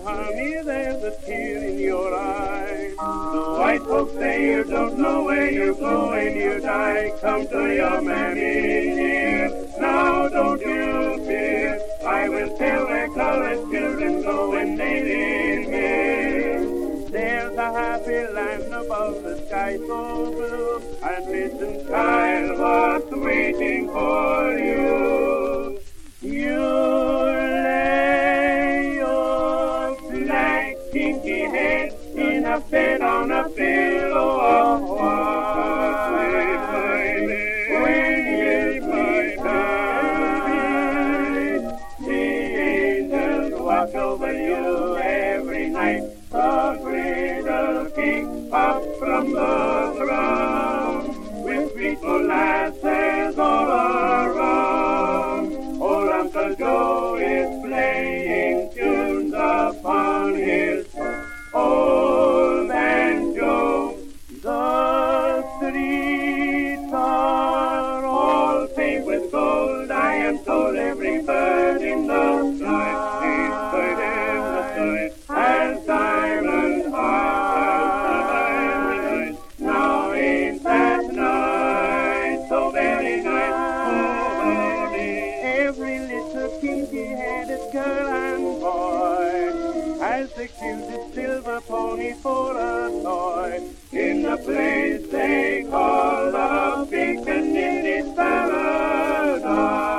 honey, there's a tear in your eye. The white folks say you don't know where you're going, you die. Come to your mammy dear. Now don't you fear, I will tell where colored children go when they leave here. There's a happy land above the sky so blue, and listen, child, what's waiting for you. You lay your black kinky head in a bed on a pillow of white. When you die, the angels watch over you every night. The cradle king up from the ground, with sweet molasses all around. Old Uncle Joe is playing tunes upon his old banjo. The streets are all paved with gold. I am told every bird in the sky, each bird in the sky, has diamond eyes. Now ain't that night so very nice? Oh, every little kinky-headed girl and boy has the cutest silver pony for a toy. In the place they call the Piccadilly Paradise.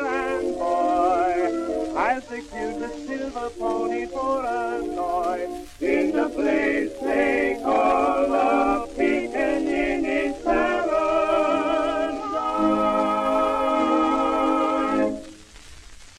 The cutest silver pony for a toy.